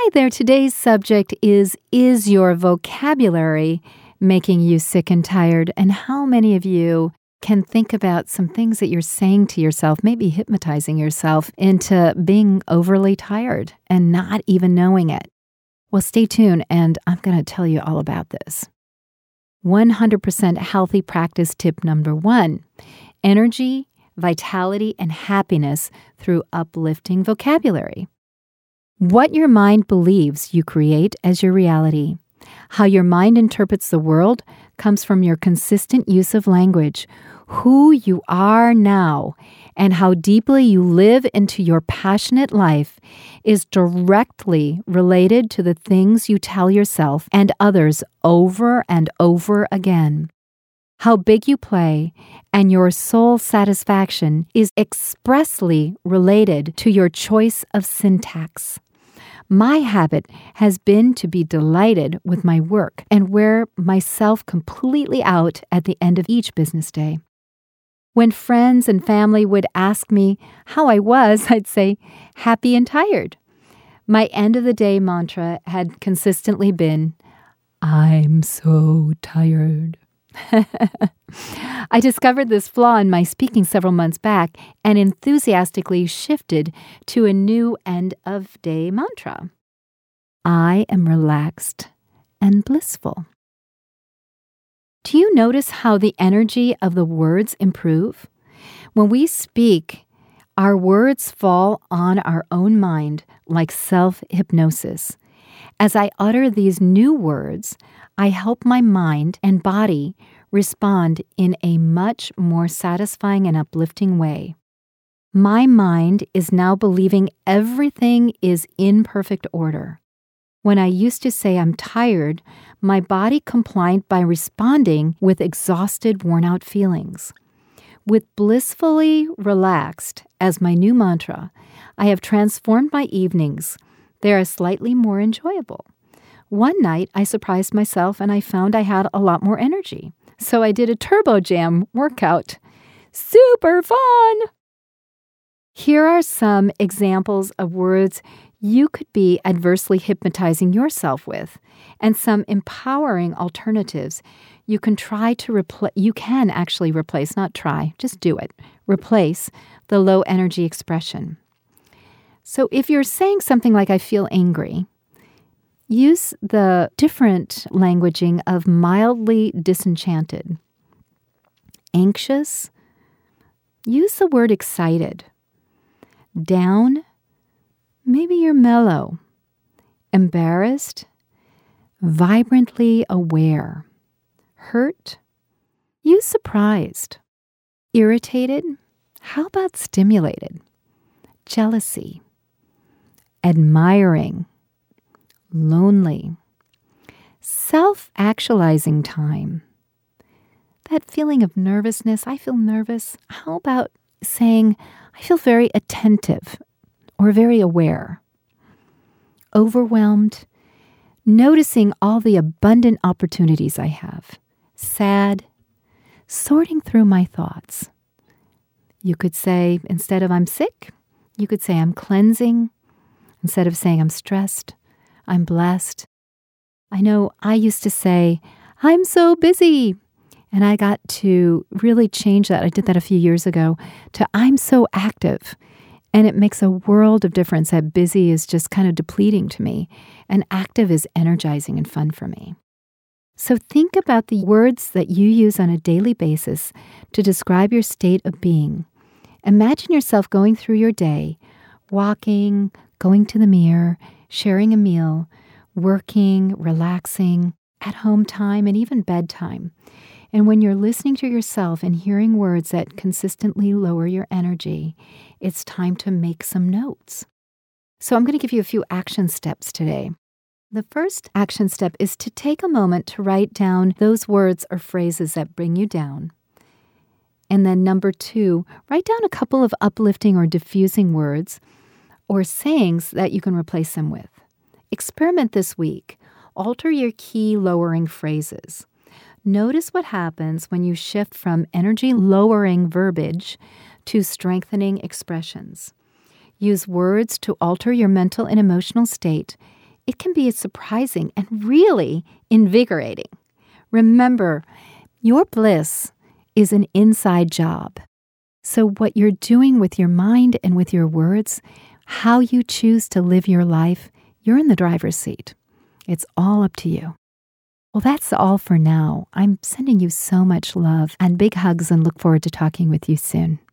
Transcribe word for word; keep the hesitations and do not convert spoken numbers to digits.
Hi there. Today's subject is, is your vocabulary making you sick and tired? And how many of you can think about some things that you're saying to yourself, maybe hypnotizing yourself into being overly tired and not even knowing it? Well, stay tuned, and I'm going to tell you all about this. one hundred percent healthy practice tip number one: energy, vitality, and happiness through uplifting vocabulary. What your mind believes, you create as your reality. How your mind interprets the world comes from your consistent use of language. Who you are now and how deeply you live into your passionate life is directly related to the things you tell yourself and others over and over again. How big you play and your soul satisfaction is expressly related to your choice of syntax. My habit has been to be delighted with my work and wear myself completely out at the end of each business day. When friends and family would ask me how I was, I'd say, happy and tired. My end-of-the-day mantra had consistently been, I'm so tired. I discovered this flaw in my speaking several months back and enthusiastically shifted to a new end-of-day mantra. I am relaxed and blissful. Do you notice how the energy of the words improve? When we speak, our words fall on our own mind like self-hypnosis. As I utter these new words, I help my mind and body respond in a much more satisfying and uplifting way. My mind is now believing everything is in perfect order. When I used to say I'm tired, my body complied by responding with exhausted, worn-out feelings. With blissfully relaxed as my new mantra, I have transformed my evenings. They are slightly more enjoyable. One night, I surprised myself and I found I had a lot more energy. So I did a Turbo Jam workout. Super fun! Here are some examples of words you could be adversely hypnotizing yourself with, and some empowering alternatives you can try to replace. You can actually replace, not try, just do it. Replace the low energy expression. So if you're saying something like, I feel angry, use the different languaging of mildly disenchanted. Anxious, use the word excited. Down, maybe you're mellow. Embarrassed, vibrantly aware. Hurt, use surprised. Irritated, how about stimulated? Jealousy, admiring. Lonely. Self-actualizing time. That feeling of nervousness, I feel nervous. How about saying, I feel very attentive or very aware? Overwhelmed. Noticing all the abundant opportunities I have. Sad. Sorting through my thoughts. You could say, instead of I'm sick, you could say I'm cleansing. Instead of saying I'm stressed, I'm blessed. I know I used to say, I'm so busy. And I got to really change that. I did that a few years ago to I'm so active. And it makes a world of difference that busy is just kind of depleting to me. And active is energizing and fun for me. So think about the words that you use on a daily basis to describe your state of being. Imagine yourself going through your day, walking, going to the mirror, sharing a meal, working, relaxing, at home time, and even bedtime. And when you're listening to yourself and hearing words that consistently lower your energy, it's time to make some notes. So I'm going to give you a few action steps today. The first action step is to take a moment to write down those words or phrases that bring you down. And then number two, write down a couple of uplifting or diffusing words or sayings that you can replace them with. Experiment this week. Alter your key lowering phrases. Notice what happens when you shift from energy-lowering verbiage to strengthening expressions. Use words to alter your mental and emotional state it can be surprising and really invigorating. Remember, your bliss is an inside job. So what you're doing with your mind and with your words, how you choose to live your life, you're in the driver's seat. It's all up to you. Well, that's all for now. I'm sending you so much love and big hugs and look forward to talking with you soon.